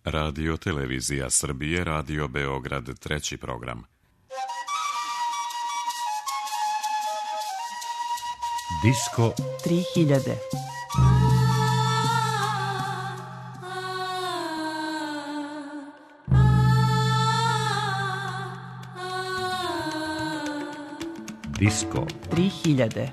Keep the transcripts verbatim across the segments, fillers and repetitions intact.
Radio Televizija Srbije, Radio Beograd, treći program. Disko tri hiljade. Disko tri hiljade.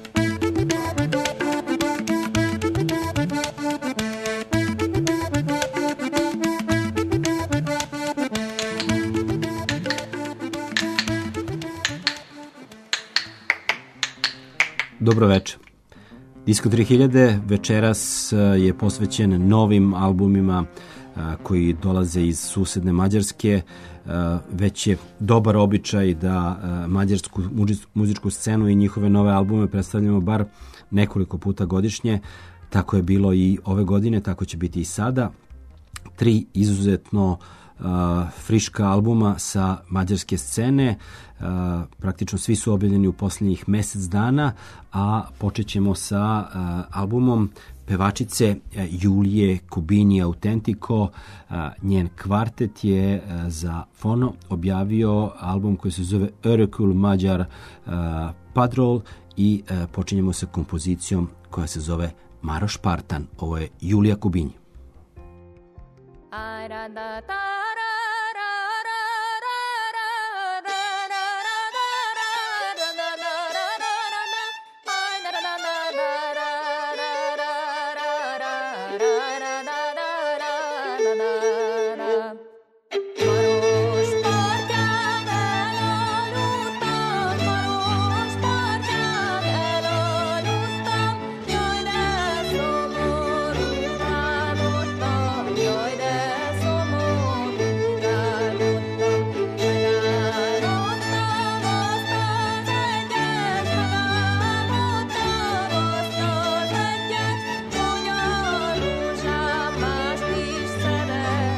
Dobro večer. Disko tri hiljade večeras je posvećen novim albumima koji dolaze iz susedne Mađarske. Već je dobar običaj da mađarsku muzičku scenu i njihove nove albume predstavljamo bar nekoliko puta godišnje. Tako je bilo i ove godine, tako će biti i sada. Tri izuzetno Uh, friška albuma sa mađarske scene, uh, praktično svi su objavljeni u posljednjih mjesec dana, a počet ćemo sa uh, albumom pevačice uh, Julije Kubini Autentiko. Uh, njen kvartet je uh, za Fono objavio album koji se zove Örökül Magyar uh, Padrol i uh, počinjemo sa kompozicijom koja se zove Maros Partan. Ovo je Julija Kubini. Szeretem.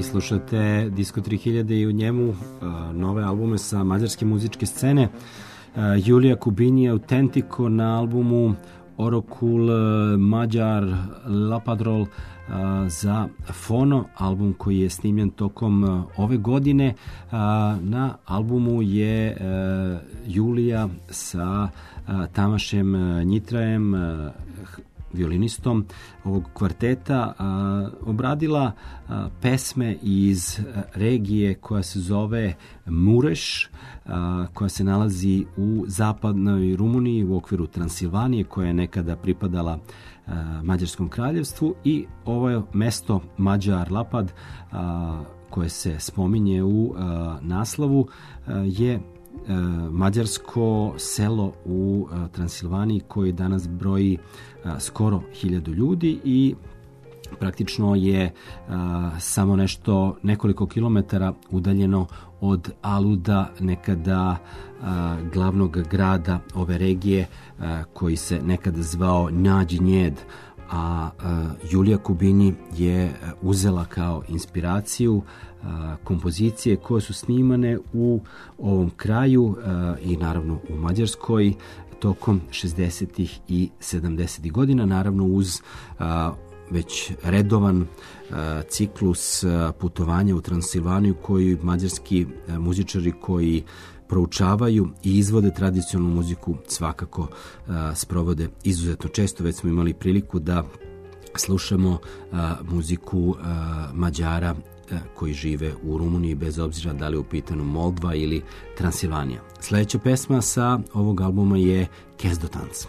slušate Disko tri hiljade i u njemu uh, nove albume sa mađarske muzičke scene. Uh, Julija Kubini Autentico na albumu Orokul Mađar Lapadrol uh, za Fono, album koji je snimljen tokom uh, ove godine. Uh, na albumu je uh, Julija sa uh, Tamašem uh, Njitrajem, uh, violinistom ovog kvarteta, a, obradila a, pesme iz a, regije koja se zove Mureš, a, koja se nalazi u zapadnoj Rumuniji u okviru Transilvanije, koja je nekada pripadala a, Mađarskom kraljevstvu, i ovo je mesto Mađar Lapad, a, koje se spominje u a, naslovu, a, je mađarsko selo u Transilvaniji koji danas broji skoro hiljadu ljudi i praktično je samo nešto nekoliko kilometara udaljeno od Aluda, nekada glavnog grada ove regije, koji se nekada zvao Nađinjed, a Julija Kubini je uzela kao inspiraciju kompozicije koje su snimane u ovom kraju i naravno u Mađarskoj tokom šezdesetih i sedamdesetih godina, naravno uz već redovan ciklus putovanja u Transilvaniju koji mađarski muzičari koji proučavaju i izvode tradicionalnu muziku svakako uh, sprovode izuzetno često. Već smo imali priliku da slušamo uh, muziku uh, Mađara uh, koji žive u Rumuniji, bez obzira da li je u pitanju Moldva ili Transilvanija. Sljedeća pesma sa ovog albuma je Kezdotanc.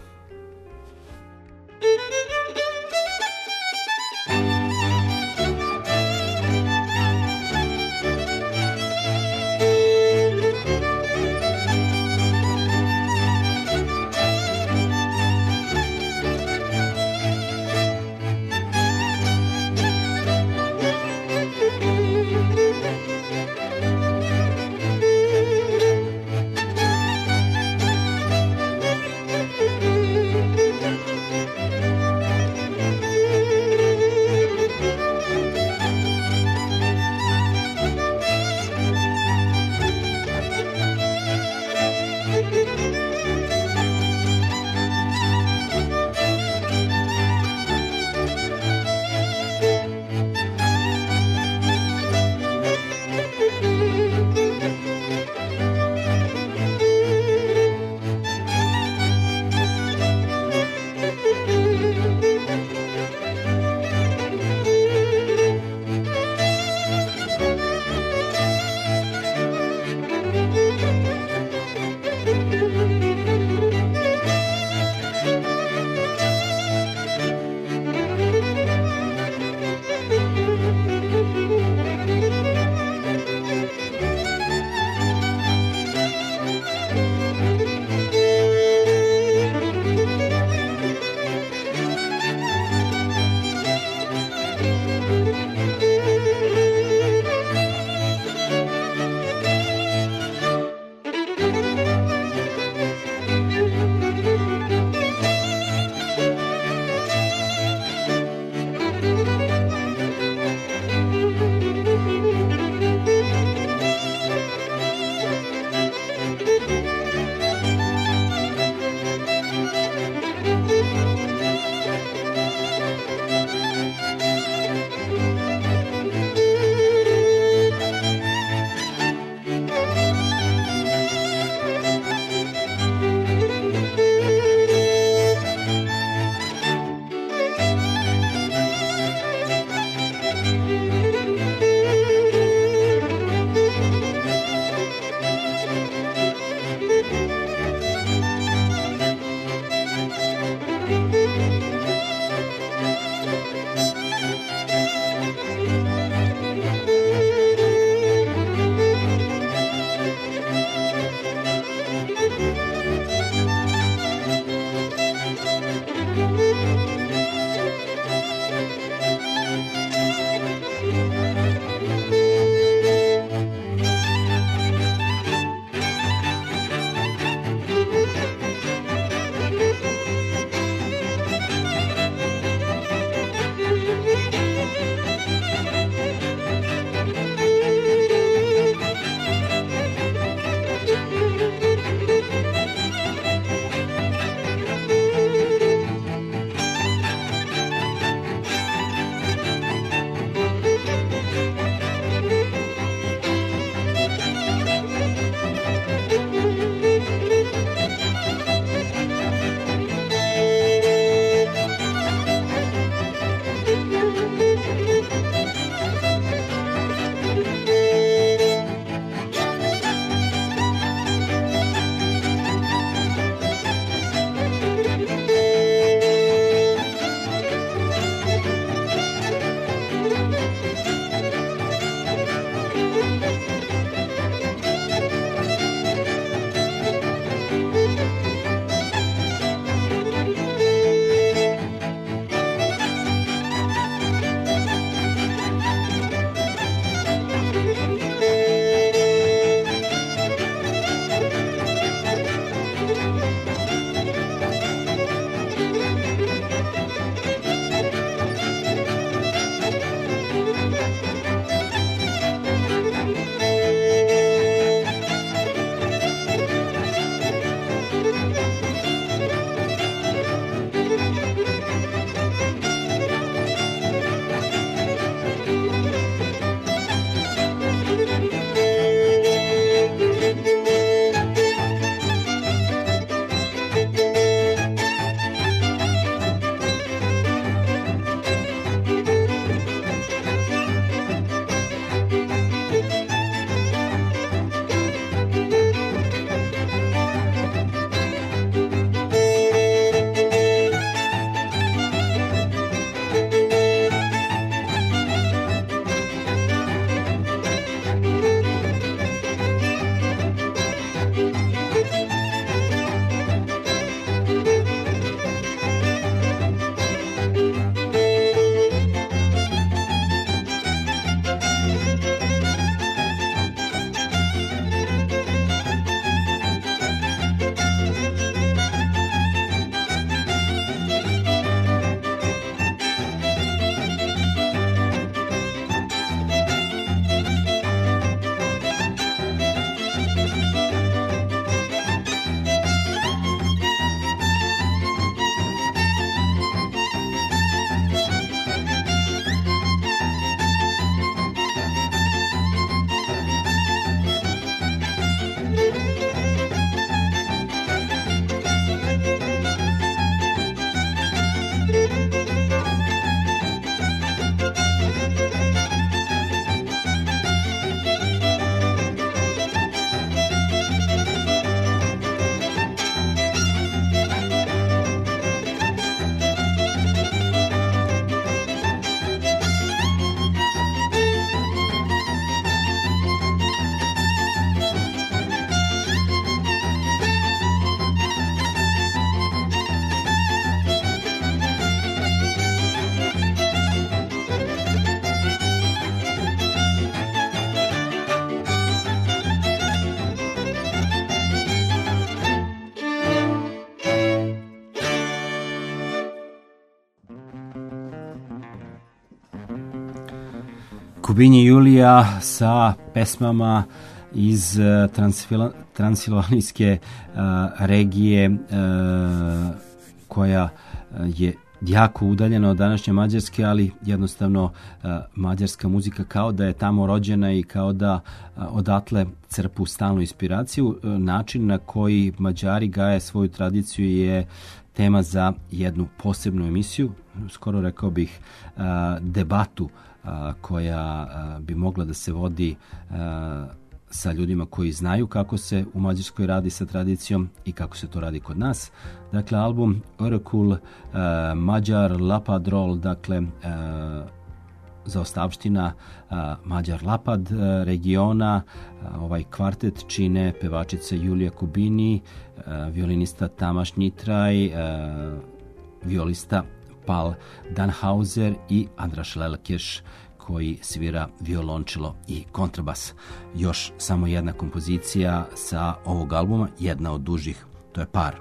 Kubinji Julija sa pesmama iz Transfila, transilvanijske uh, regije uh, koja je jako udaljena od današnje Mađarske, ali jednostavno uh, mađarska muzika kao da je tamo rođena i kao da uh, odatle crpu stalnu inspiraciju. Uh, način na koji Mađari gaje svoju tradiciju je tema za jednu posebnu emisiju, skoro rekao bih uh, debatu uh, koja uh, bi mogla da se vodi uh, sa ljudima koji znaju kako se u Mađarskoj radi sa tradicijom i kako se to radi kod nas. Dakle, album Örökül, uh, Mađar Lapadrol, dakle, uh, zaostavština uh, Mađar Lapad uh, regiona. Uh, ovaj kvartet čine pevačica Julija Kubini, uh, violinista Tamaš Nitraj, uh, violista Pal Danhauser i Andraš Lelkeš, koji svira violončelo i kontrabas. Još samo jedna kompozicija sa ovog albuma, jedna od dužih, to je Par.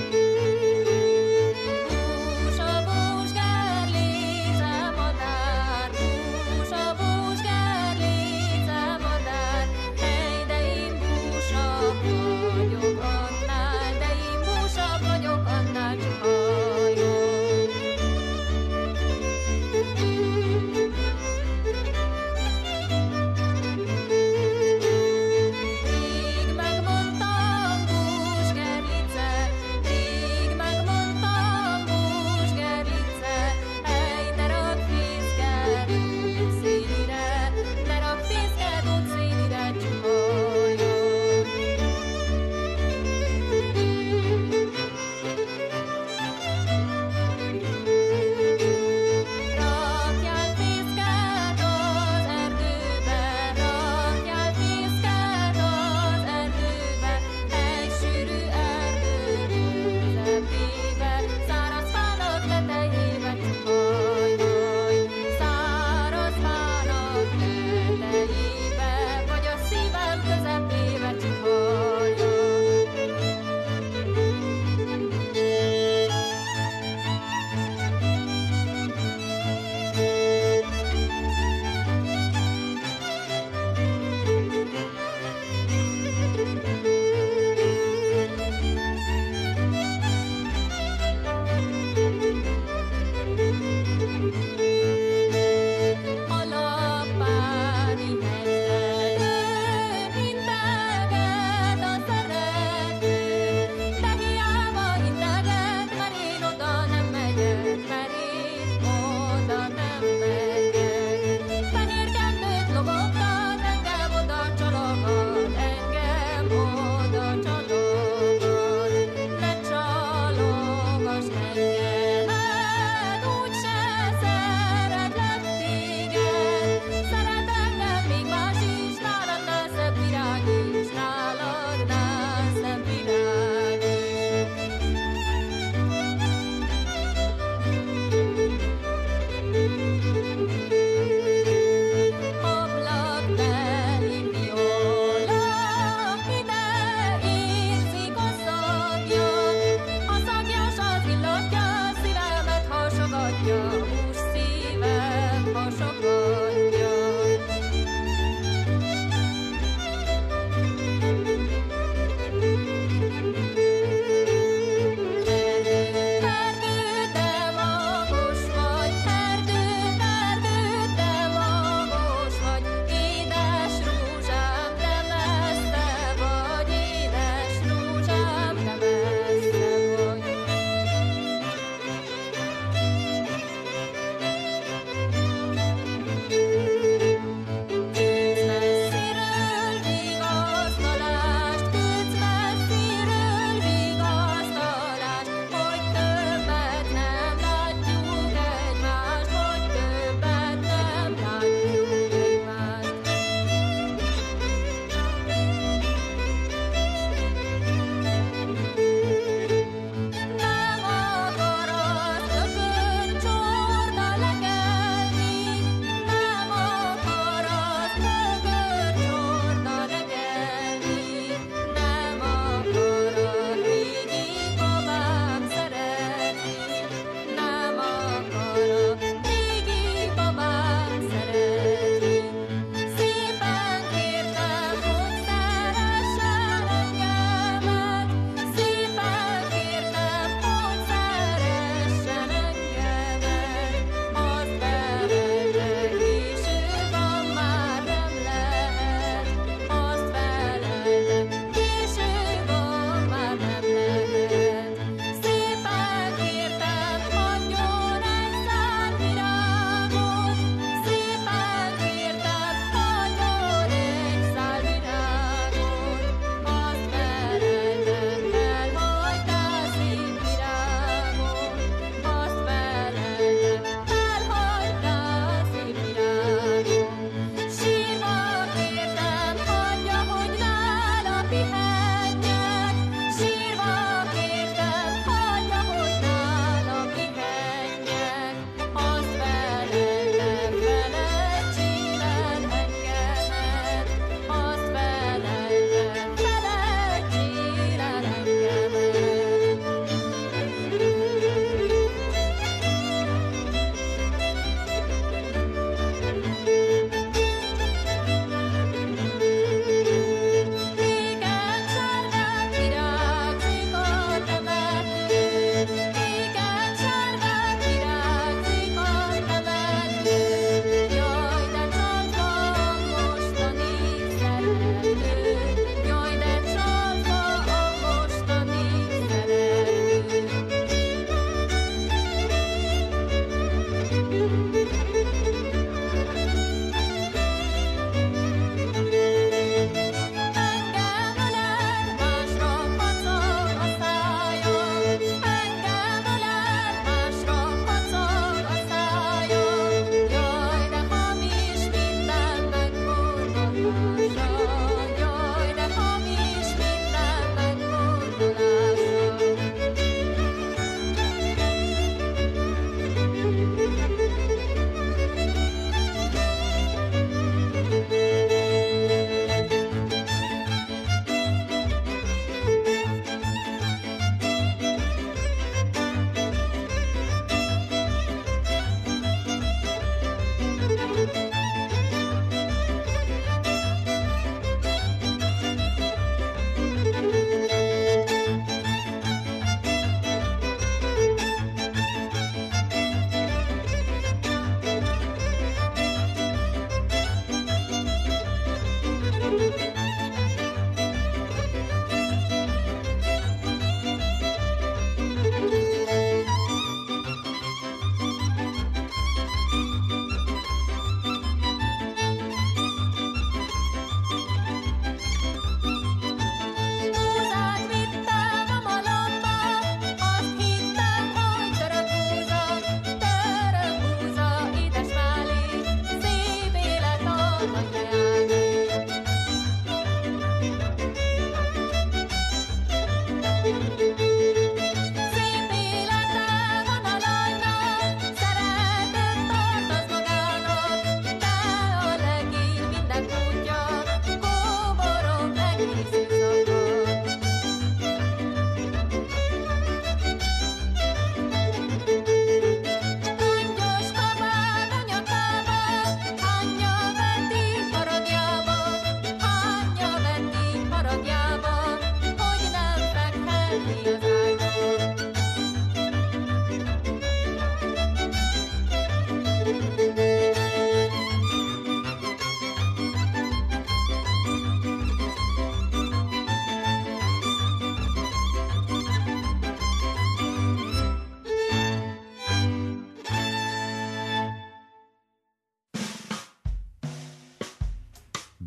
Ușa bușcarlița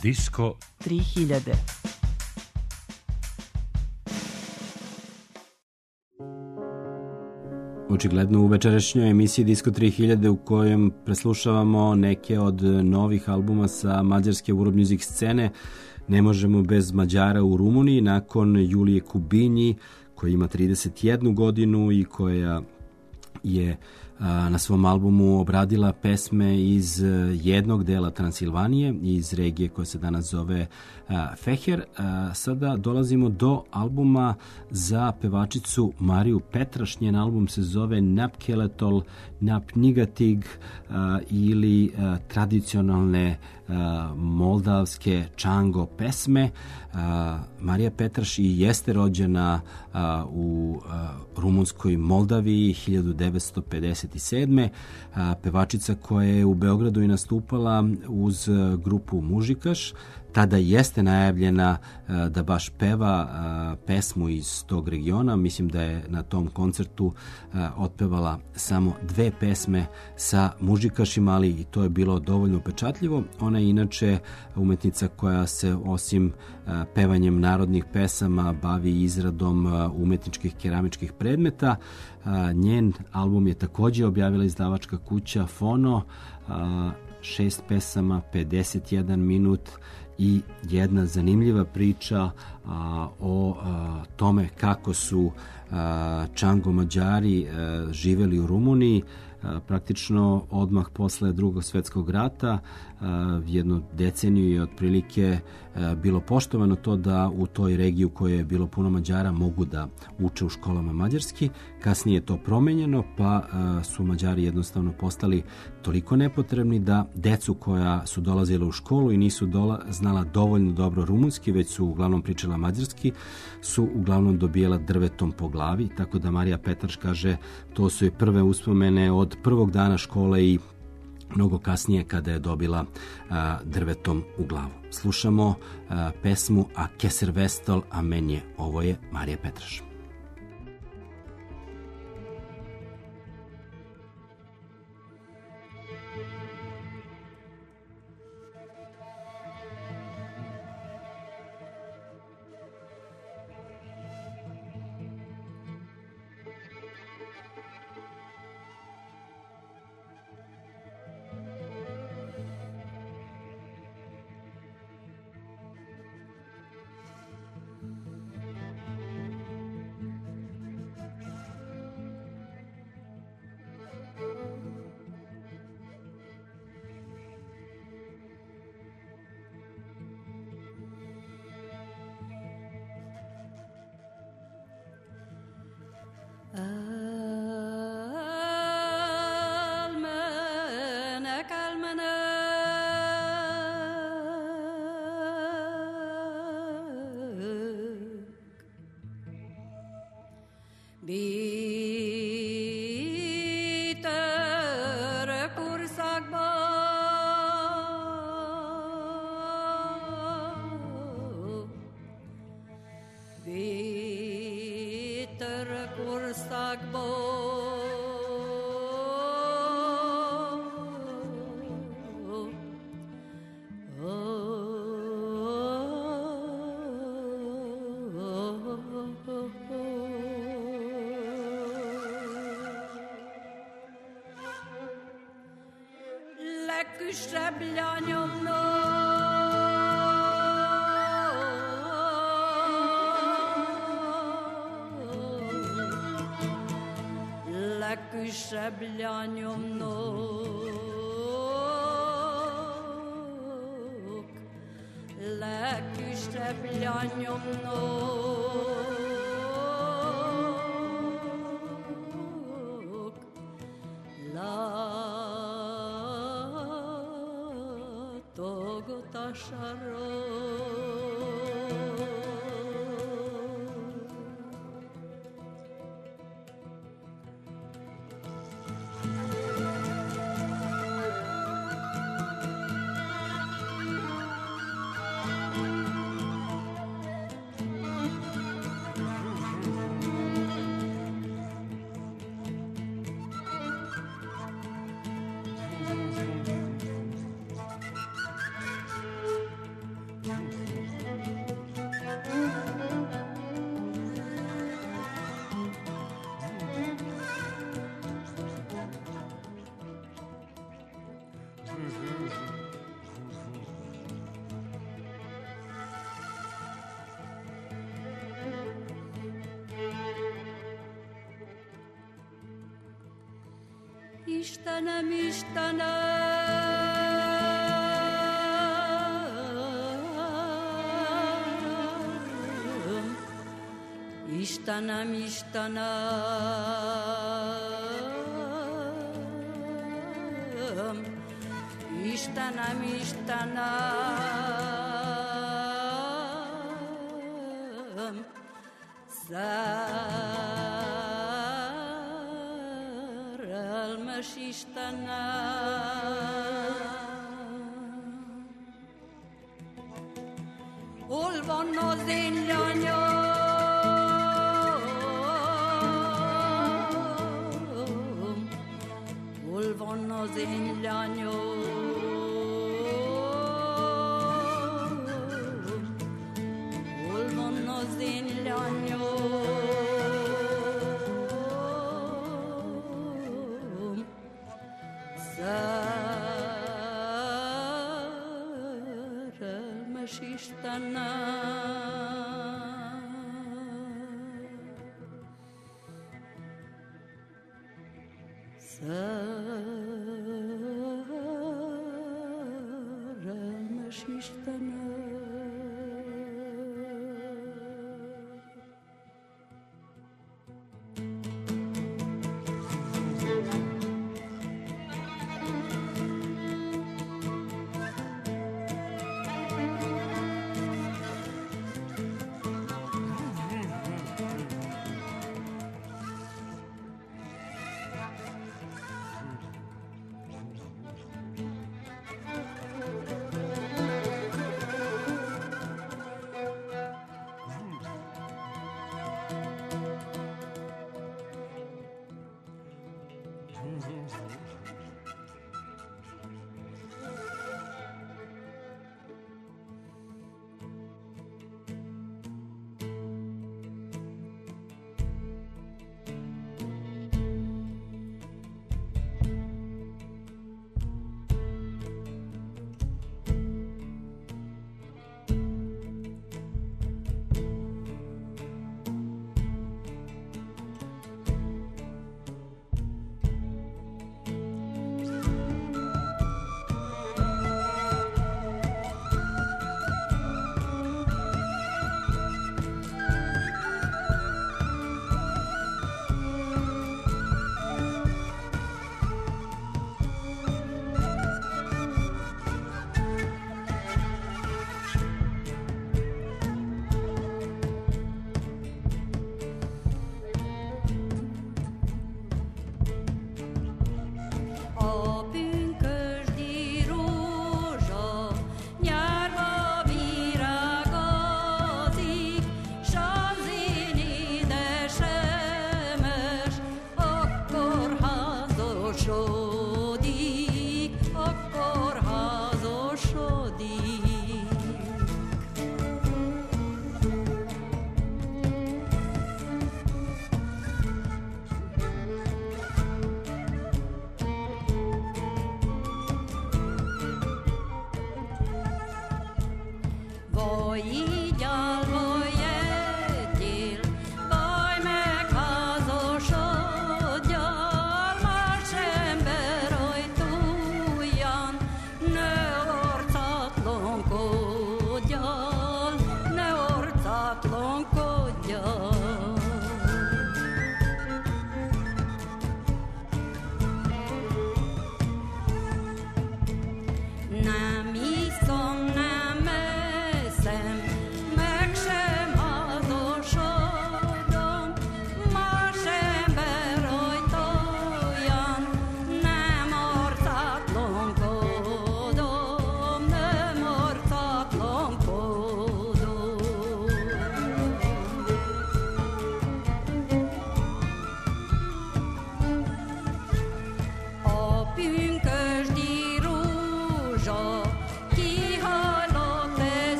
Disko tri hiljade. Očigledno u večerašnjoj emisiji Disko tri hiljade u kojem preslušavamo neke od novih albuma sa mađarske world music scene, ne možemo bez Mađara u Rumuniji nakon Julije Kubinji koja ima trideset jednu godinu i koja je na svom albumu obradila pesme iz jednog dela Transilvanije, iz regije koja se danas zove Feher. Sada dolazimo do albuma za pevačicu Mariju Petraš. Njen album se zove Napkeletol, Napnigatig ili tradicionalne moldavske čango pesme. Marija Petraš i jeste rođena u rumunskoj Moldaviji hiljadu devetsto pedeset sedme. Pevačica koja je u Beogradu i nastupala uz grupu Mužikaš. Tada jeste najavljena da baš peva pesmu iz tog regiona. Mislim da je na tom koncertu otpevala samo dve pesme sa Mužikašima, ali i to je bilo dovoljno upečatljivo. Ona je inače umetnica koja se osim pevanjem narodnih pesama bavi izradom umetničkih keramičkih predmeta. Njen album je također objavila izdavačka kuća Fono, šest pesama, pedeset jedan minut i jedna zanimljiva priča a, o a, tome kako su a, čango Mađari a, živeli u Rumuniji. A, praktično odmah posle drugog svjetskog rata, a, jednu deceniju je otprilike a, bilo poštovano to da u toj regiji u kojoj je bilo puno Mađara mogu da uče u školama mađarski. Kasnije je to promenjeno, pa a, su Mađari jednostavno postali toliko nepotrebni da decu koja su dolazila u školu i nisu dola, znala dovoljno dobro rumunski, već su uglavnom pričala mađarski, su uglavnom dobijala drvetom po glavi, tako da Marija Petraš kaže to su je prve uspomene od prvog dana škole i mnogo kasnije kada je dobila a, drvetom u glavu. Slušamo a, pesmu A Keser Vestal, a menje. Ovo je Marija Petraš. Šebljaniom nok, leki šebljaniom nok, la togo tašaro. Istenem, Istenem, Istenem, Istenem, Istenem, Istenem, szerelmes Istenem. Hol van az én lányom? Hol van az én lányom? Hol van az én lányom? Szerelmes Istenem. Szerelmes Istenem. Nem iszom, nem eszem,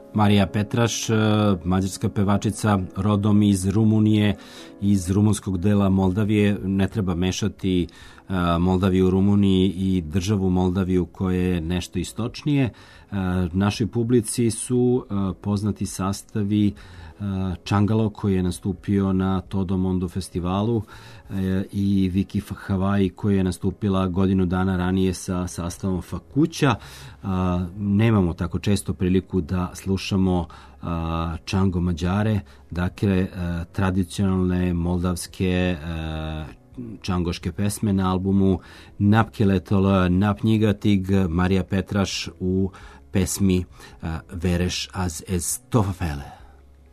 Marija Petraš, mađarska pevačica rodom iz Rumunije, iz rumunskog dela Moldavije. Ne treba mešati Moldaviju u Rumuniji i državu Moldaviju koja je nešto istočnije. Našoj publici su poznati sastavi Čangalo koji je nastupio na Todo Mondo festivalu i Viki Hawaii koja je nastupila godinu dana ranije sa sastavom Fakuća. Nemamo tako često priliku da slušamo Čango Mađare, dakle tradicionalne moldavske čangoške pesme na albumu Napkeletol Napnjigatig, Marija Petraš u pesmi Vereš az ez tofele.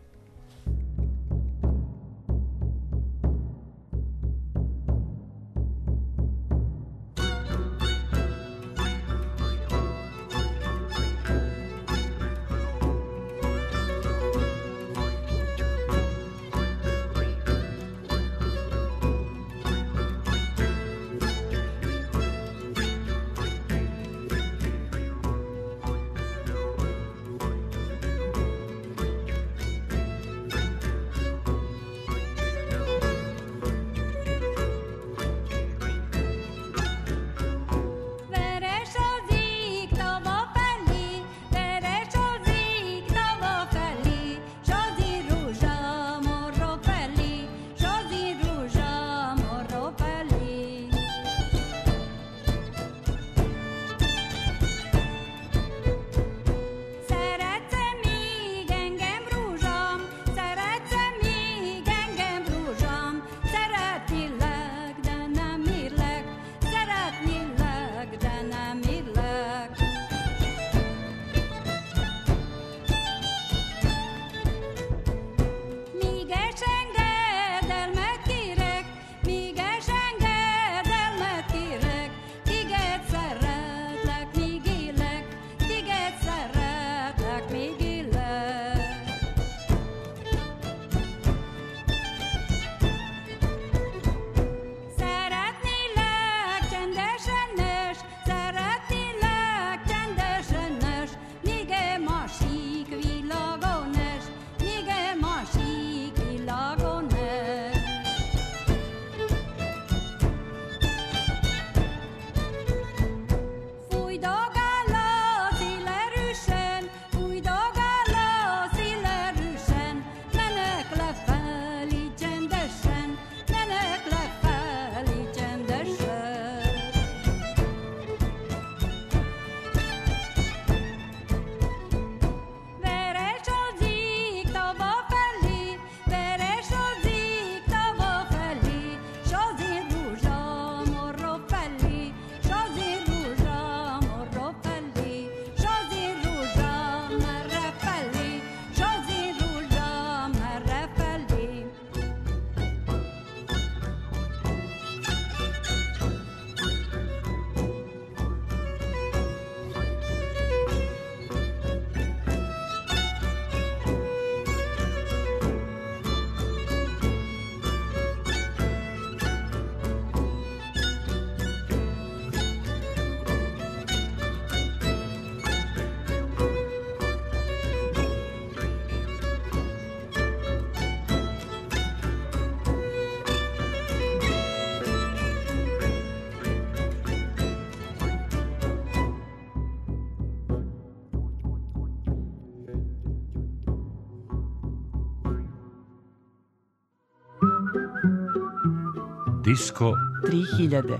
Disko tri hiljade.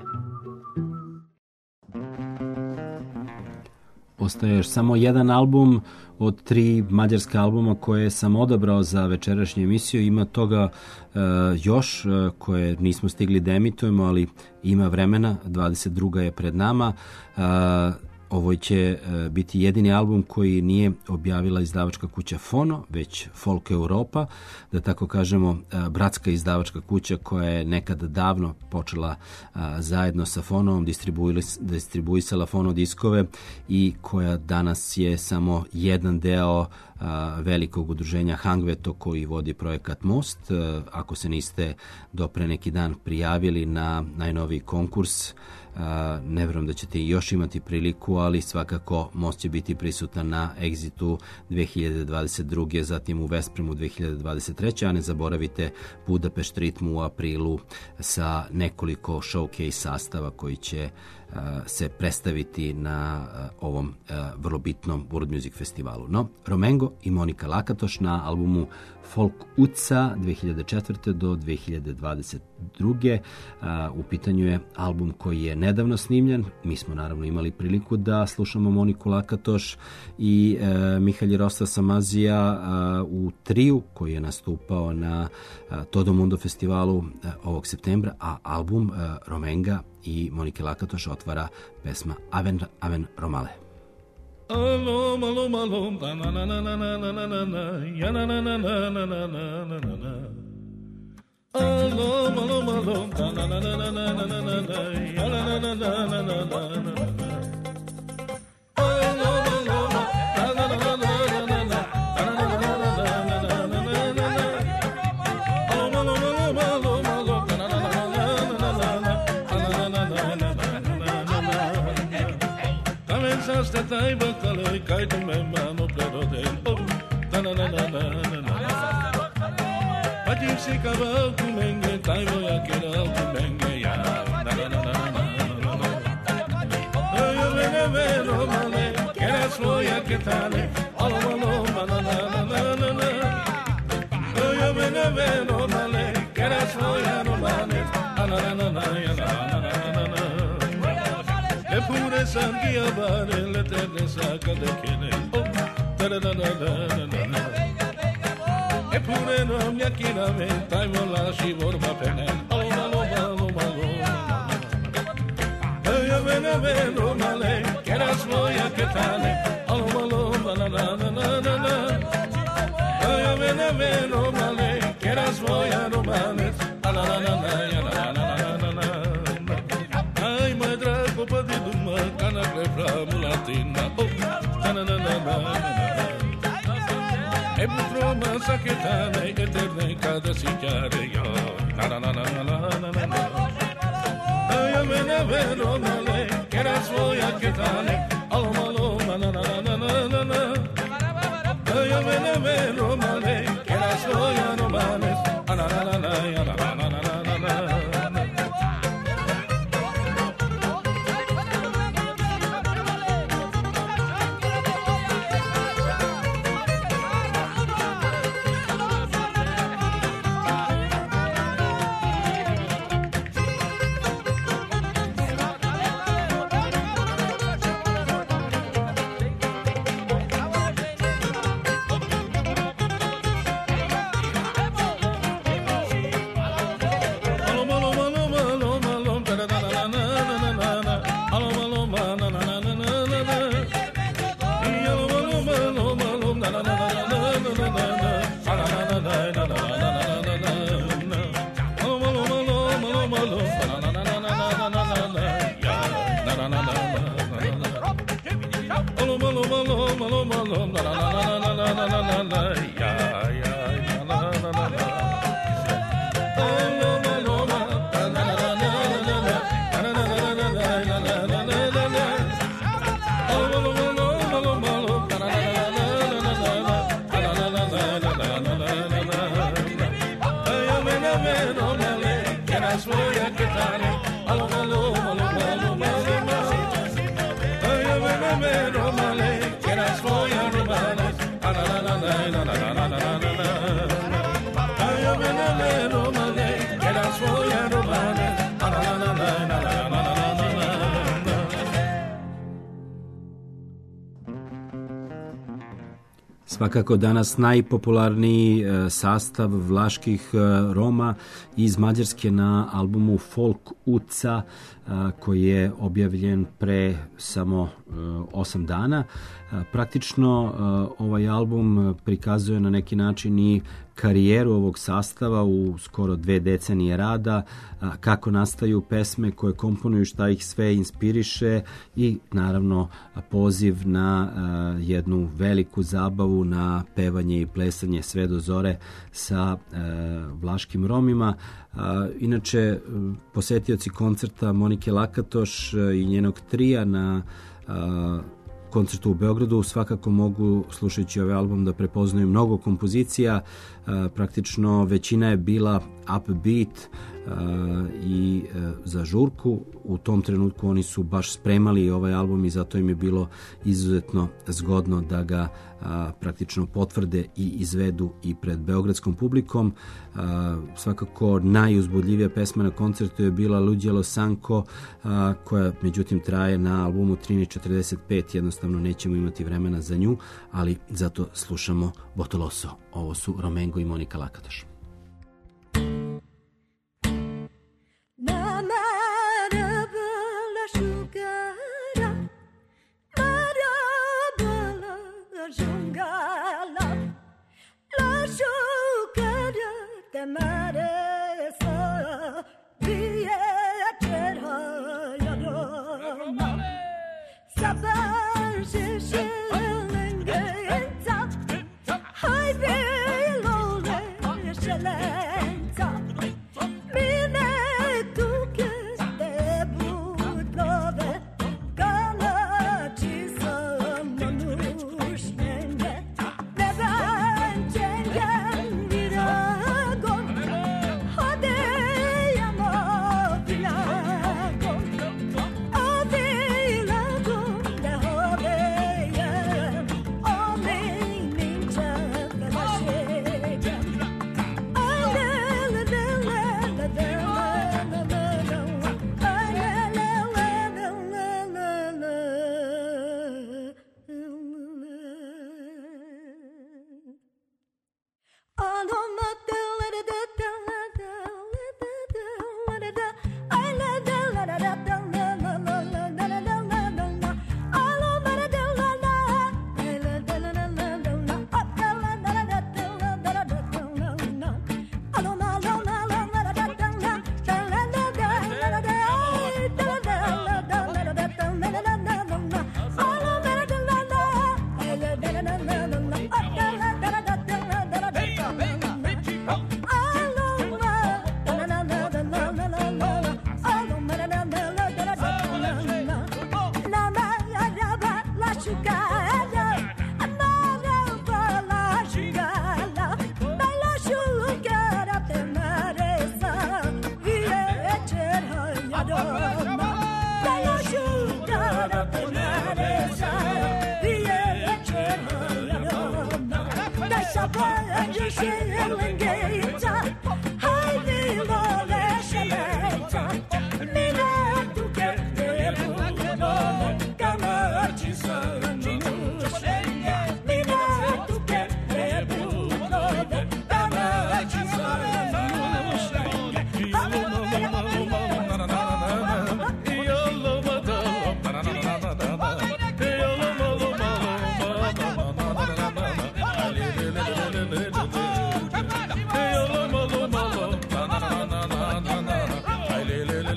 Ostaje još samo jedan album od tri mađarska albuma koje sam odabrao za večerašnju emisiju. Ima toga e, još e, koje nismo stigli da emitujemo, ali ima vremena, dvadeset druga je pred nama. E, Ovo će e, biti jedini album koji nije objavila izdavačka kuća Fono, već Folk Europa, da tako kažemo e, bratska izdavačka kuća koja je nekada davno počela a, zajedno sa Fonom, distribuisala Fono diskove i koja danas je samo jedan deo a, velikog udruženja Hangveto koji vodi projekat Most. E, ako se niste do pre neki dan prijavili na najnoviji konkurs Ne vjerujem da ćete još imati priliku, ali svakako Most će biti prisutan na Exitu dve hiljade dvadeset druge, zatim u Vespremu dve hiljade dvadeset treće, a ne zaboravite Budapešt ritmu u aprilu sa nekoliko showcase sastava koji će se predstaviti na ovom vrlo bitnom World Music festivalu. No, Romengo i Monika Lakatoš na albumu Folk Uca dve hiljade četvrte do dve hiljade dvadeset druge. U pitanju je album koji je nedavno snimljen. Mi smo naravno imali priliku da slušamo Moniku Lakatoš i Mihalj Rosta Samazija u triju koji je nastupao na Todo Mundo festivalu ovog septembra, a album Romenga i Monike Lakatoš otvara pesma Aven Aven Romale. Alom, alom, alom, na na na na na na na na na, ya na na na na na na na na na na. Alom, alom, alom, na na na na na na na na na, ya na na na na na na na na na. Alom, alom, na na na na na na na, na na na na na na na na na na. Alom, alom, alom, alom, alom, na na na na na na na na, na na na na na na na. Pensaste tai bacalhau cai do meu mano para dentro. Na na na na na na. Pode se cavar com mengue, tai vou aquele alto mengue ya. Na na na na na. Eu venho ver o male, queres loia que tale. Alo alo na na na na na na. Eu venho ver o male, queres loia no male. Na na na na na na na na. Pure sangue avare le terre sacca de chene oh da da da da da da e pure non mi acchinamenta e vola si vorba bene oh malo malo malo e io me ne vedo male che la svoia che tale oh malo na na na na na na e io me ne vedo male che la svoia no male na na na na na na na ai mai drago pa di duma kana plefra mulatina oh na na na na na e putro ma saketane eterne kada sichare ya na na na na na na na ai me ne vedo male che la svoia che tale allo malo na na na na na na na ai me ne vedo male che la svoia no male na na na na na na na na Svakako danas najpopularniji sastav vlaških Roma iz Mađarske na albumu Folk Uca koji je objavljen pre samo osam dana. Praktično ovaj album prikazuje na neki način i karijeru ovog sastava u skoro dve decenije rada, kako nastaju pesme koje komponuju, šta ih sve inspiriše i naravno poziv na jednu veliku zabavu, na pevanje i plesanje sve do zore sa vlaškim Romima. Inače, posetioci koncerta Monike Lakatoš i njenog trija na koncertu u Beogradu svakako mogu, slušajući ovaj album, da prepoznaju mnogo kompozicija. Praktično većina je bila upbeat i za žurku. U tom trenutku oni su baš spremali ovaj album i zato im je bilo izuzetno zgodno da ga praktično potvrde i izvedu i pred beogradskom publikom. Svakako najuzbudljivija pesma na koncertu je bila Luđelo Sanko, koja međutim traje na albumu tri četrdeset pet. Jednostavno nećemo imati vremena za nju, ali zato slušamo Botoloso. Ovo su Romengo i Monika Lakatoš. Hey,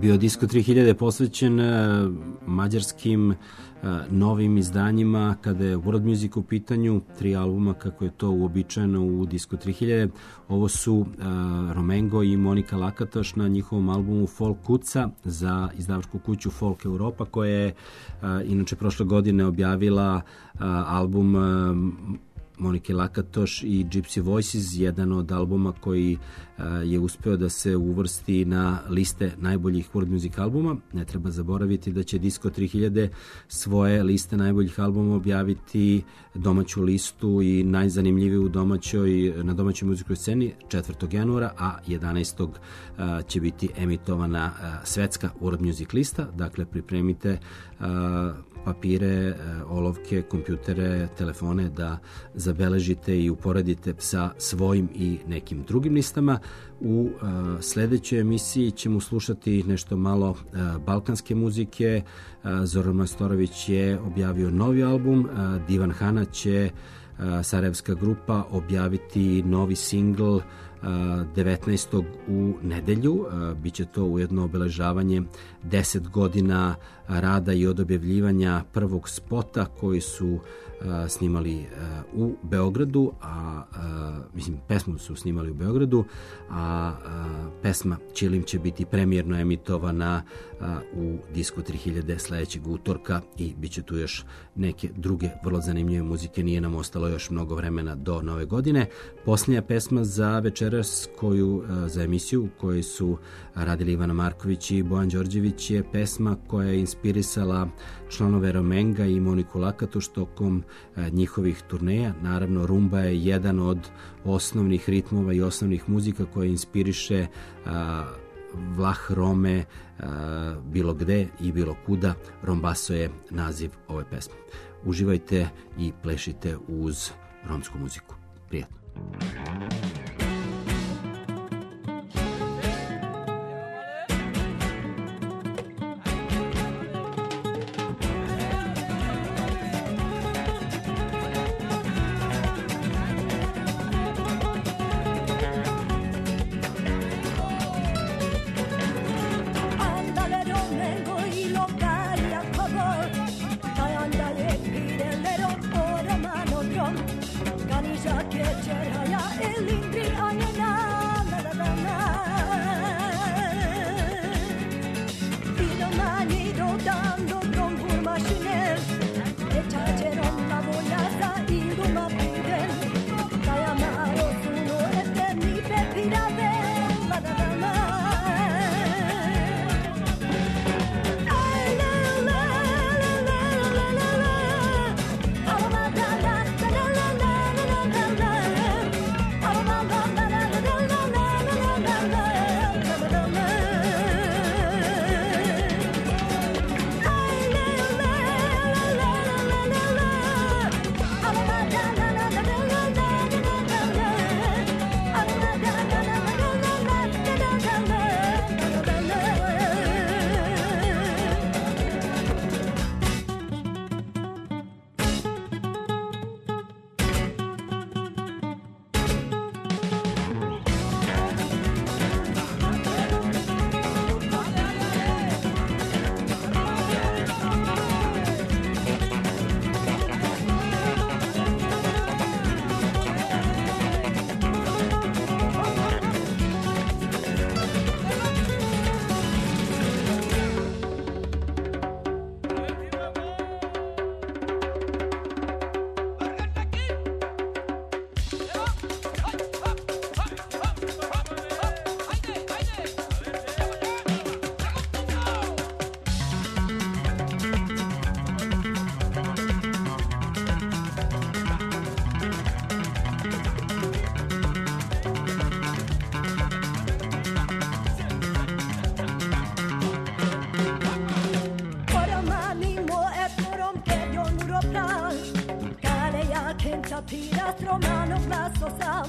bio Disko tri hiljade posvećen mađarskim novim izdanjima kada je World Music u pitanju, tri albuma kako je to uobičajeno u Disko tri hiljade. Ovo su uh, Romengo i Monika Lakatoš na njihovom albumu Folk Kuca za izdavačku kuću Folk Europa, koja je uh, inače prošle godine objavila uh, album uh, Monike Lakatoš i Gypsy Voices, jedan od albuma koji uh, je uspeo da se uvrsti na liste najboljih World Music albuma. Ne treba zaboraviti da će Disko tri hiljade svoje liste najboljih albuma objaviti domaću listu i najzanimljiviju domaćoj, na domaćoj muzičkoj sceni četvrtog januara, a jedanaestog uh, će biti emitovana uh, svetska World Music lista. Dakle, pripremite uh, papire, olovke, kompjutere, telefone da zabeležite i uporedite sa svojim i nekim drugim listama. U uh, sledećoj emisiji ćemo slušati nešto malo uh, balkanske muzike. Uh, Zoran Majstorović je objavio novi album. Uh, Divan Hana će uh, sarajevska grupa objaviti novi singl devetnaestog u nedelju. Biće to ujedno obeležavanje deset godina rada i od objavljivanja prvog spota koji su snimali u Beogradu, a mislim pesmu su snimali u Beogradu, a pesma Čilim će biti premijerno emitovana u Disko tri hiljade sledećeg utorka i bit će tu još neke druge vrlo zanimljive muzike. Nije nam ostalo još mnogo vremena do nove godine. Posljednja pesma za večeras koju, za emisiju koju su radili Ivana Marković i Bojan Đorđević je pesma koja je inspirisala članove Romenga i Moniku Lakatoš tokom njihovih turneja. Naravno, rumba je jedan od osnovnih ritmova i osnovnih muzika koje inspiriše a, Vlah Rome a, bilo gde i bilo kuda. Rombaso je naziv ove pesme. Uživajte i plešite uz romsku muziku. Prijatno. Tiras romano plazo sam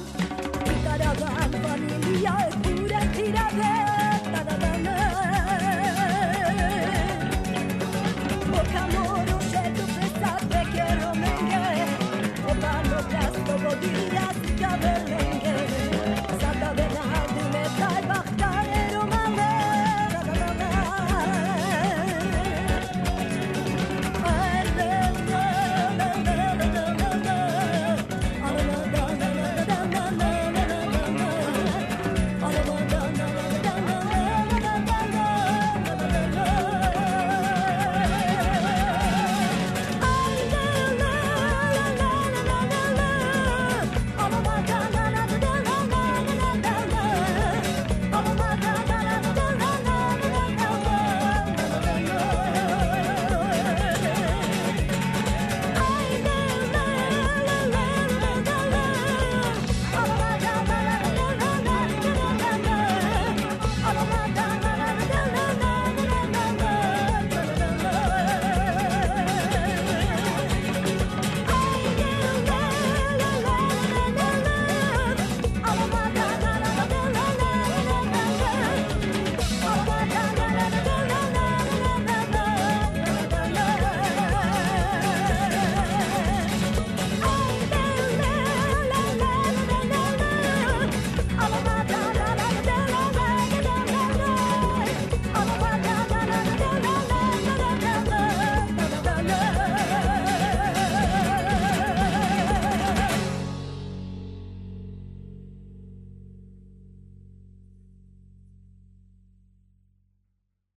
Taraban vanilla e pura tirade Tadadana O camoro scelto pensate che romenge O vanno presto vodillas cavelle